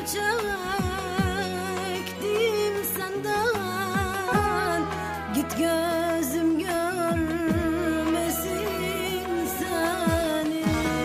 çektim senden. Git gözüm görmesin seni.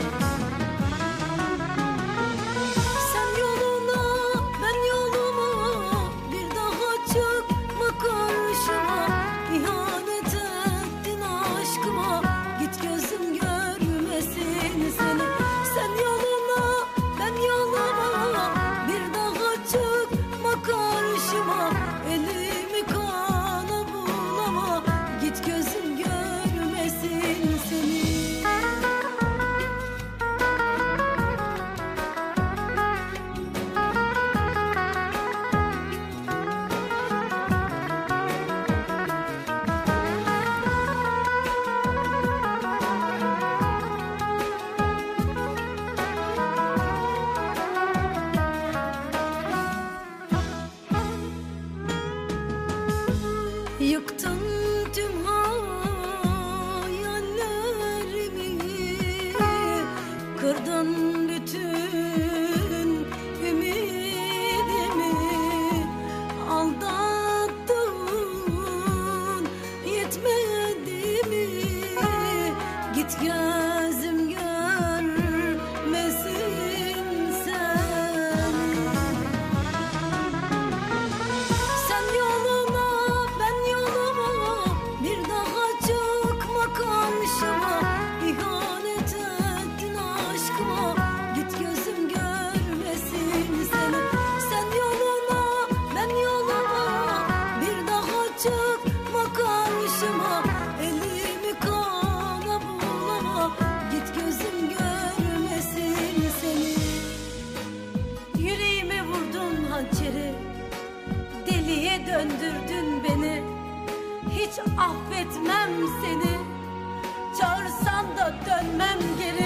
Sen yoluna ben yoluma, bir daha çıkma karşıma. İhanet ettin aşkıma, git gözüm görmesin seni. Sen yoluna ben yoluma, bir daha çıkma karşıma. Elimi kana bulama, git gözüm görmesin seni. Yıktın tüm hayallerimi, kırdın bütün ümidimi. Aldattın yetmedi mi? Git gözüm görmesin seni. Sen yoluna ben yoluma, bir daha çıkma karşıma. İhanet ettin aşkıma, git gözüm görmesin seni. Sen yoluna ben yoluma, bir daha çıkma karşıma. Elimi kana bulama, git gözüm görmesin seni. Yüreğime vurdun hançeri, deliye döndürdün beni. Hiç affetmem seni, çağırsan da dönmem geri.